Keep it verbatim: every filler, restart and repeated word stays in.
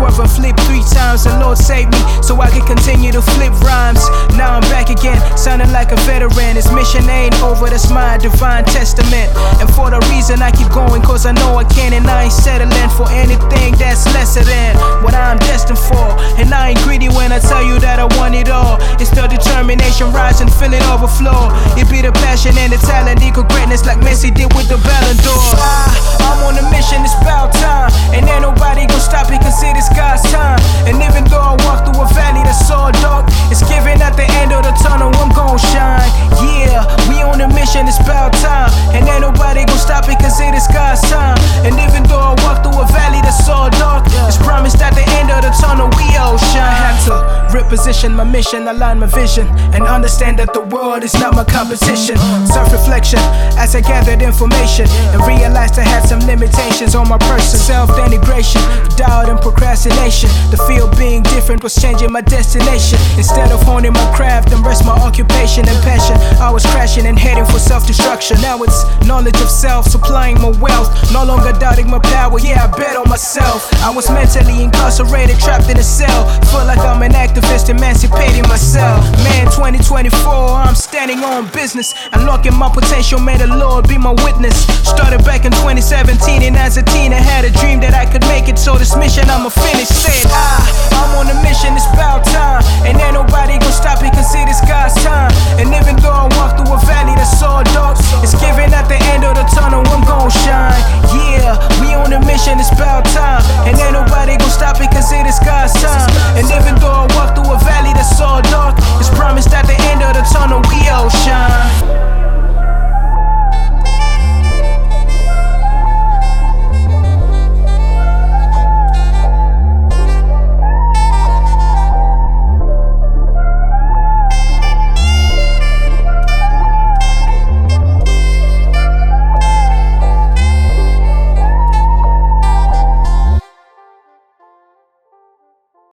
swerve and flip three times. The Lord saved me so I can continue to flip rhymes. Now I'm back again, sounding like a veteran. His mission ain't over, that's my divine testament. And for the reason I keep going, cause I know I can, and I ain't settling for anything that's lesser than what I'm destined for. And I ain't greedy when I tell you that I want it all. It's the determination rising, feeling overflow. It be the passion and the talent, equal greatness like Messi did with the Ballon d'Or. I, I'm on a mission, it's about time, and ain't nobody gon' stop it, cause it is God's time. And even though I walk through a valley that's so dark, it's giving at the end of the tunnel, I'm gon' shine. Yeah, we on a mission, it's about time, and ain't nobody gon' stop it, cause it is God's time. And even though I walk through a valley that's so dark, it's promised at the end of the tunnel, we all shine. I had to reposition my mission, align my vision, and understand that the world is not my competition. Self-reflection as I gathered information, and realized I had some limitations on my person. Self-denigration, doubt and procrastination. The field being different was changing my destination. Instead of honing my craft and rest my occupation and passion, I was crashing and heading for self-destruction. Now it's knowledge of self, supplying my wealth, no longer doubting my power, yeah, I bet on myself. I was mentally incarcerated, trapped in a cell. Feel like I'm an activist, emancipating myself. Man, twenty twenty-four, I'm standing on business, unlocking my potential, may the Lord be my witness. Started back in twenty seventeen, and as a teen I had a dream that I could make it, so this mission I'ma finish. Said I, I'm on a mission, it's about time, and ain't nobody gon' stop it, cause it is God's time. And even though I walk through a valley that's so dark, it's giving at the end of the tunnel, I'm gon' shine. Yeah, we on a mission, it's about